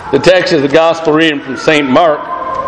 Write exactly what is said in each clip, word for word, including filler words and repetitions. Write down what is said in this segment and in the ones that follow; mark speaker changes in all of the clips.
Speaker 1: The text is the gospel reading from Saint Mark.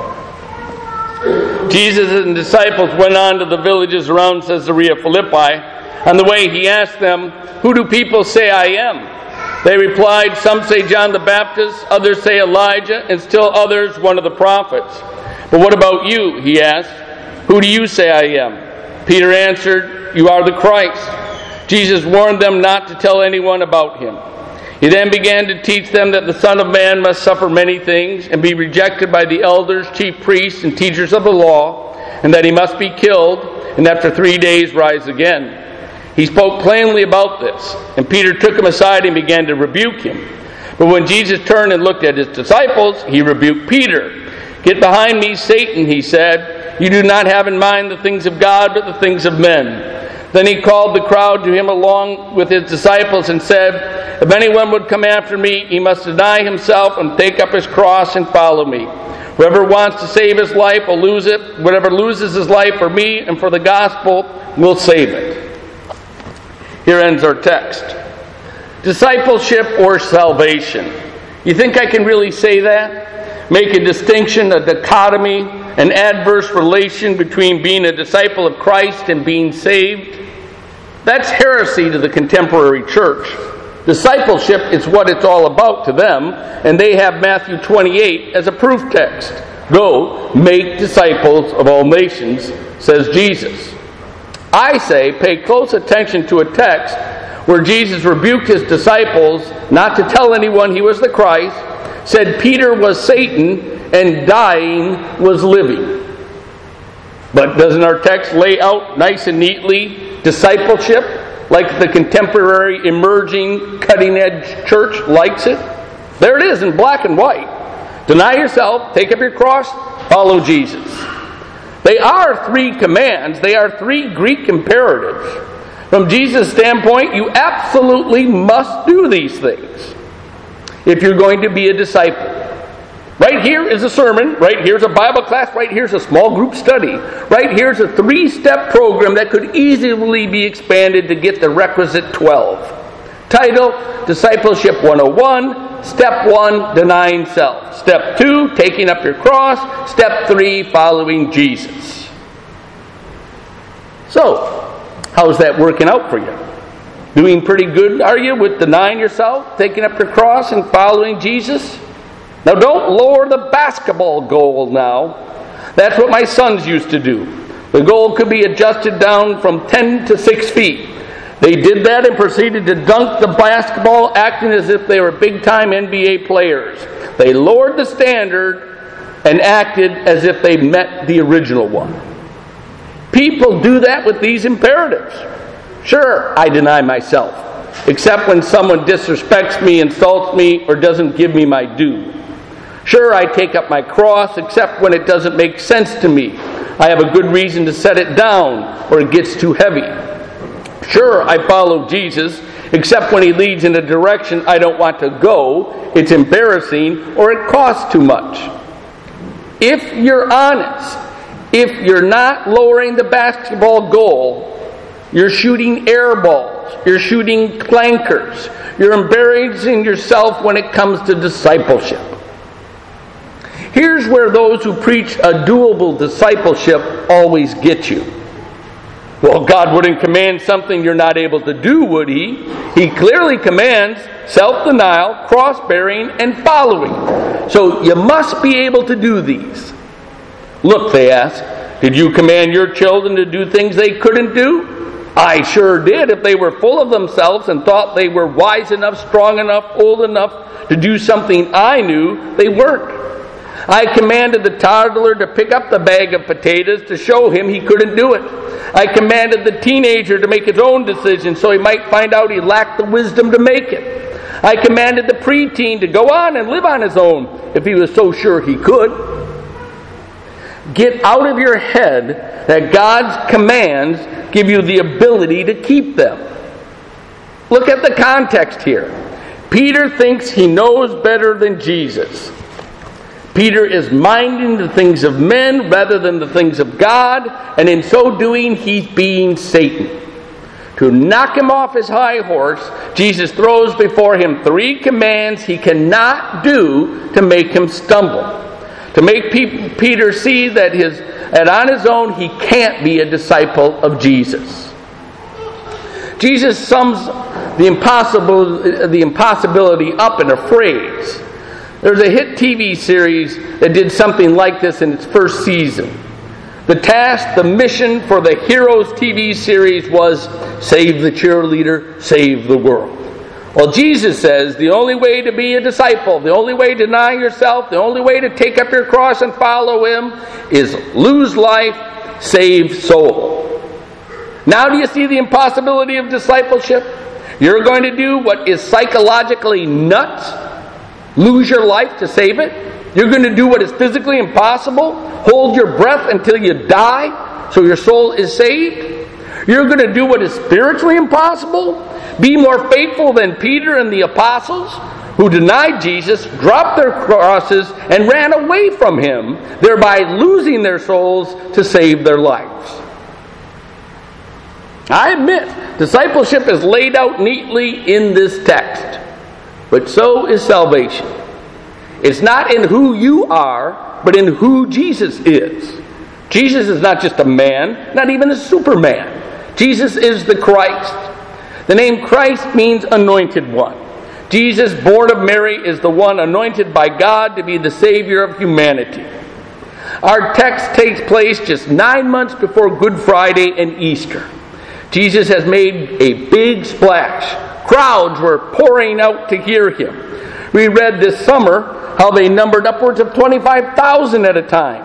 Speaker 1: Jesus and the disciples went on to the villages around Caesarea Philippi. On the way he asked them, "Who do people say I am?" They replied, "Some say John the Baptist, others say Elijah, and still others one of the prophets." "But what about you?" he asked. "Who do you say I am?" Peter answered, "You are the Christ." Jesus warned them not to tell anyone about him. He then began to teach them that the Son of Man must suffer many things and be rejected by the elders, chief priests, and teachers of the law, and that he must be killed and after three days rise again. He spoke plainly about this, and Peter took him aside and began to rebuke him. But when Jesus turned and looked at his disciples, he rebuked Peter. "Get behind me, Satan," he said. "You do not have in mind the things of God, but the things of men." Then he called the crowd to him along with his disciples and said, "If anyone would come after me, he must deny himself and take up his cross and follow me. Whoever wants to save his life will lose it. Whoever loses his life for me and for the gospel will save it." Here ends our text. Discipleship or salvation. You think I can really say that? Make a distinction, a dichotomy, an adverse relation between being a disciple of Christ and being saved? That's heresy to the contemporary church. Discipleship is what it's all about to them, and they have Matthew twenty-eight as a proof text. "Go, make disciples of all nations," says Jesus. I say, pay close attention to a text where Jesus rebuked his disciples not to tell anyone he was the Christ, said Peter was Satan, and dying was living. But doesn't our text lay out nice and neatly discipleship like the contemporary emerging cutting-edge church likes it? There it is in black and white. Deny yourself, take up your cross, follow Jesus. They are three commands. They are three Greek imperatives. From Jesus' standpoint, you absolutely must do these things if you're going to be a disciple. Right here is a sermon. Right here's a Bible class. Right here's a small group study. Right here's a three-step program that could easily be expanded to get the requisite twelve. Title, Discipleship one oh one. Step one, denying self. Step two, taking up your cross. Step three, following Jesus. So, how's that working out for you? Doing pretty good, are you, with denying yourself, taking up your cross, and following Jesus? Now don't lower the basketball goal now. That's what my sons used to do. The goal could be adjusted down from ten to six feet. They did that and proceeded to dunk the basketball, acting as if they were big-time N B A players. They lowered the standard and acted as if they met the original one. People do that with these imperatives. Sure, I deny myself, except when someone disrespects me, insults me, or doesn't give me my due. Sure, I take up my cross, except when it doesn't make sense to me. I have a good reason to set it down, or it gets too heavy. Sure, I follow Jesus, except when he leads in a direction I don't want to go, it's embarrassing, or it costs too much. If you're honest, if you're not lowering the basketball goal, you're shooting air balls, you're shooting clankers, you're embarrassing yourself when it comes to discipleship. Here's where those who preach a doable discipleship always get you. Well, God wouldn't command something you're not able to do, would he? He clearly commands self-denial, cross-bearing, and following. So you must be able to do these. Look, they ask, did you command your children to do things they couldn't do? I sure did. If they were full of themselves and thought they were wise enough, strong enough, old enough to do something I knew, they weren't. I commanded the toddler to pick up the bag of potatoes to show him he couldn't do it. I commanded the teenager to make his own decision so he might find out he lacked the wisdom to make it. I commanded the preteen to go on and live on his own if he was so sure he could. Get out of your head that God's commands give you the ability to keep them. Look at the context here. Peter thinks he knows better than Jesus. Peter is minding the things of men rather than the things of God, and in so doing, he's being Satan. To knock him off his high horse, Jesus throws before him three commands he cannot do to make him stumble. To make P- Peter see that, his, that on his own he can't be a disciple of Jesus. Jesus sums the, impossible, the impossibility up in a phrase. There's a hit T V series that did something like this in its first season. The task, the mission for the Heroes T V series was save the cheerleader, save the world. Well, Jesus says the only way to be a disciple, the only way to deny yourself, the only way to take up your cross and follow him is lose life, save soul. Now do you see the impossibility of discipleship? You're going to do what is psychologically nuts, lose your life to save it. You're going to do what is physically impossible, hold your breath until you die so your soul is saved. You're going to do what is spiritually impossible, be more faithful than Peter and the apostles who denied Jesus, dropped their crosses, and ran away from him, thereby losing their souls to save their lives. I admit, discipleship is laid out neatly in this text, but so is salvation. It's not in who you are, but in who Jesus is. Jesus is not just a man, not even a superman. Jesus is the Christ. The name Christ means anointed one. Jesus, born of Mary, is the one anointed by God to be the Savior of humanity. Our text takes place just nine months before Good Friday and Easter. Jesus has made a big splash. Crowds were pouring out to hear him. We read this summer how they numbered upwards of twenty-five thousand at a time.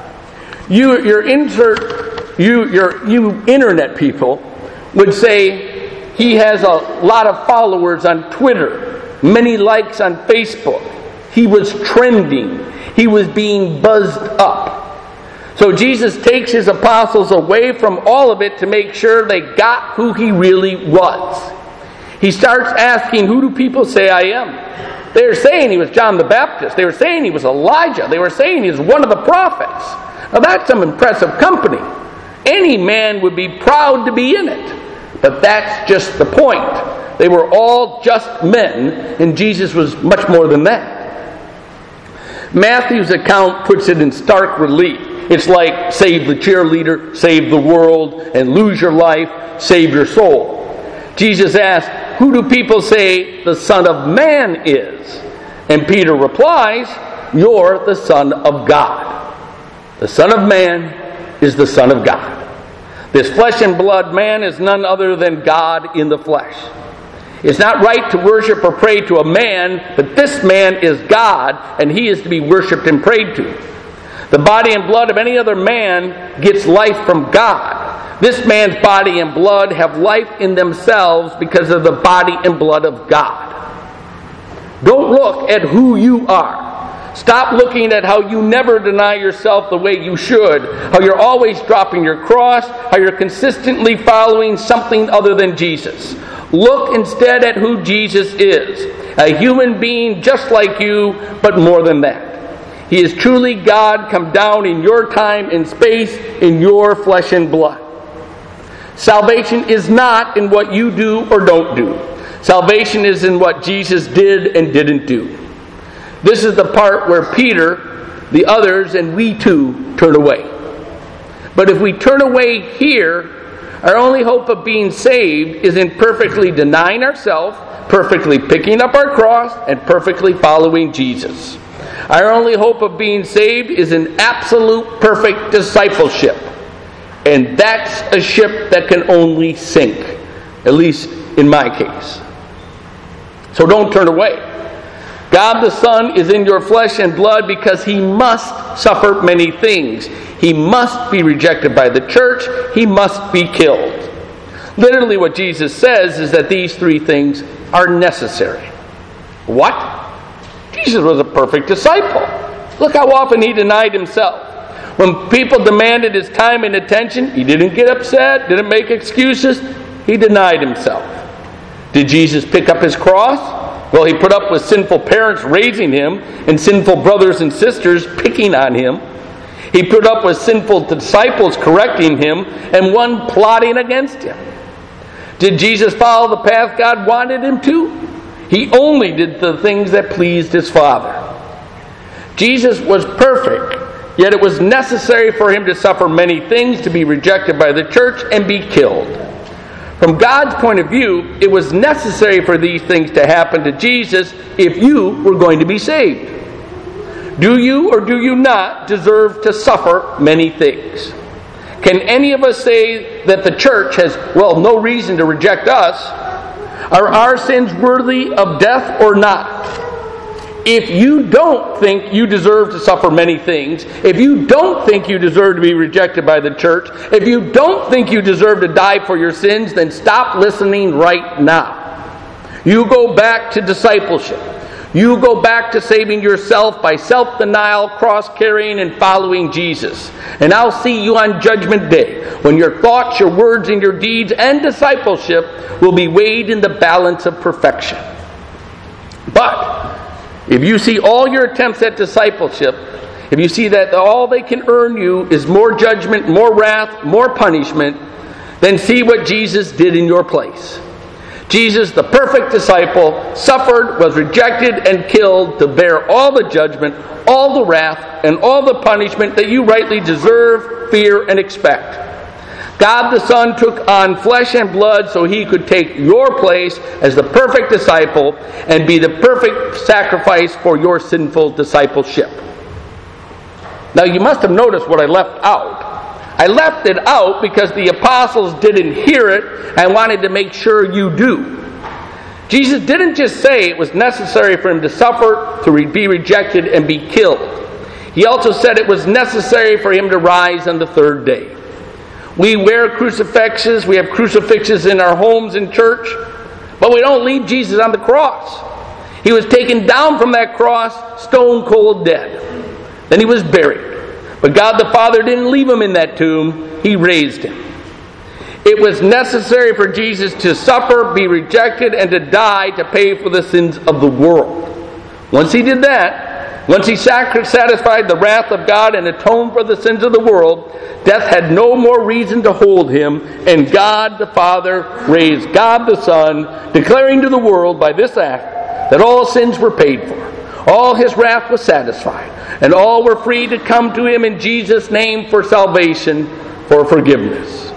Speaker 1: You, your insert, you, your, you internet people would say he has a lot of followers on Twitter, many likes on Facebook. He was trending. He was being buzzed up. So Jesus takes his apostles away from all of it to make sure they got who he really was. He starts asking, who do people say I am? They were saying he was John the Baptist. They were saying he was Elijah. They were saying he was one of the prophets. Now that's some impressive company. Any man would be proud to be in it. But that's just the point. They were all just men, and Jesus was much more than that. Matthew's account puts it in stark relief. It's like save the cheerleader, save the world, and lose your life, save your soul. Jesus asked, who do people say the Son of Man is? And Peter replies, you're the Son of God. The Son of Man is the Son of God. This flesh and blood man is none other than God in the flesh. It's not right to worship or pray to a man, but this man is God, and he is to be worshipped and prayed to. The body and blood of any other man gets life from God. This man's body and blood have life in themselves because of the body and blood of God. Don't look at who you are. Stop looking at how you never deny yourself the way you should, how you're always dropping your cross, how you're consistently following something other than Jesus. Look instead at who Jesus is, a human being just like you, but more than that. He is truly God come down in your time and space, in your flesh and blood. Salvation is not in what you do or don't do. Salvation is in what Jesus did and didn't do. This is the part where Peter, the others, and we too turn away. But if we turn away here, our only hope of being saved is in perfectly denying ourselves, perfectly picking up our cross, and perfectly following Jesus. Our only hope of being saved is in absolute perfect discipleship. And that's a ship that can only sink, at least in my case. So don't turn away. God the Son is in your flesh and blood because he must suffer many things. He must be rejected by the church. He must be killed. Literally what Jesus says is that these three things are necessary. What? Jesus was a perfect disciple. Look how often he denied himself. When people demanded his time and attention, he didn't get upset, didn't make excuses. He denied himself. Did Jesus pick up his cross? Well, he put up with sinful parents raising him and sinful brothers and sisters picking on him. He put up with sinful disciples correcting him and one plotting against him. Did Jesus follow the path God wanted him to? He only did the things that pleased his Father. Jesus was perfect, yet it was necessary for him to suffer many things, to be rejected by the church and be killed. From God's point of view, it was necessary for these things to happen to Jesus if you were going to be saved. Do you or do you not deserve to suffer many things? Can any of us say that the church has, well, no reason to reject us? Are our sins worthy of death or not? If you don't think you deserve to suffer many things, if you don't think you deserve to be rejected by the church, if you don't think you deserve to die for your sins, then stop listening right now. You go back to discipleship. You go back to saving yourself by self-denial, cross-carrying, and following Jesus. And I'll see you on Judgment Day, when your thoughts, your words, and your deeds and discipleship will be weighed in the balance of perfection. But if you see all your attempts at discipleship, if you see that all they can earn you is more judgment, more wrath, more punishment, then see what Jesus did in your place. Jesus, the perfect disciple, suffered, was rejected, and killed to bear all the judgment, all the wrath, and all the punishment that you rightly deserve, fear, and expect. God the Son took on flesh and blood so he could take your place as the perfect disciple and be the perfect sacrifice for your sinful discipleship. Now you must have noticed what I left out. I left it out because the apostles didn't hear it and wanted to make sure you do. Jesus didn't just say it was necessary for him to suffer, to be rejected, and be killed. He also said it was necessary for him to rise on the third day. We wear crucifixes, we have crucifixes in our homes and church, but we don't leave Jesus on the cross. He was taken down from that cross, stone cold dead. Then he was buried. But God the Father didn't leave him in that tomb. He raised him. It was necessary for Jesus to suffer, be rejected, and to die to pay for the sins of the world. Once he did that, once he satisfied the wrath of God and atoned for the sins of the world, death had no more reason to hold him, and God the Father raised God the Son, declaring to the world by this act that all sins were paid for. All his wrath was satisfied, and all were free to come to him in Jesus' name for salvation, for forgiveness.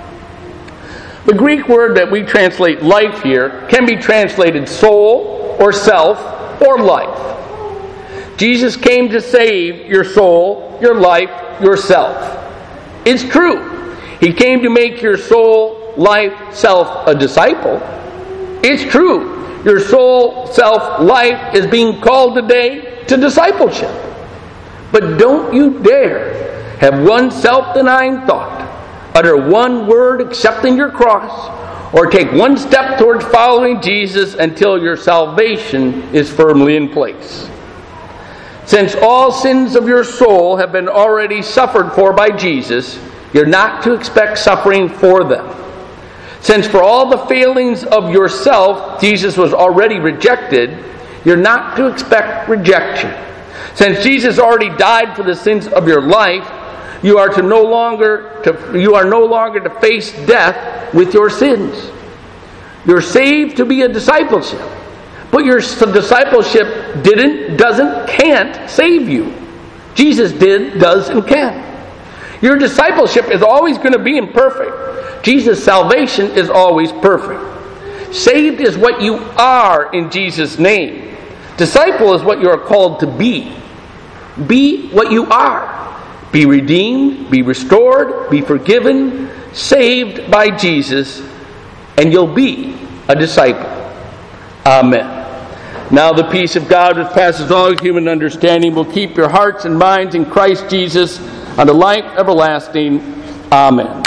Speaker 1: The Greek word that we translate life here can be translated soul, or self, or life. Jesus came to save your soul, your life, yourself. It's true. He came to make your soul, life, self a disciple. It's true. Your soul, self, life is being called today to discipleship. But don't you dare have one self-denying thought, utter one word accepting your cross, or take one step towards following Jesus until your salvation is firmly in place. Since all sins of your soul have been already suffered for by Jesus, you're not to expect suffering for them. Since for all the failings of yourself, Jesus was already rejected, you're not to expect rejection. Since Jesus already died for the sins of your life, you are to no longer to you are no longer to face death with your sins. You're saved to be a discipleship, but your discipleship didn't, doesn't, can't save you. Jesus did, does, and can. Your discipleship is always going to be imperfect. Jesus' salvation is always perfect. Saved is what you are in Jesus' name. Disciple is what you are called to be. Be what you are. Be redeemed, be restored, be forgiven, saved by Jesus, and you'll be a disciple. Amen. Now the peace of God which passes all human understanding will keep your hearts and minds in Christ Jesus unto life everlasting. Amen.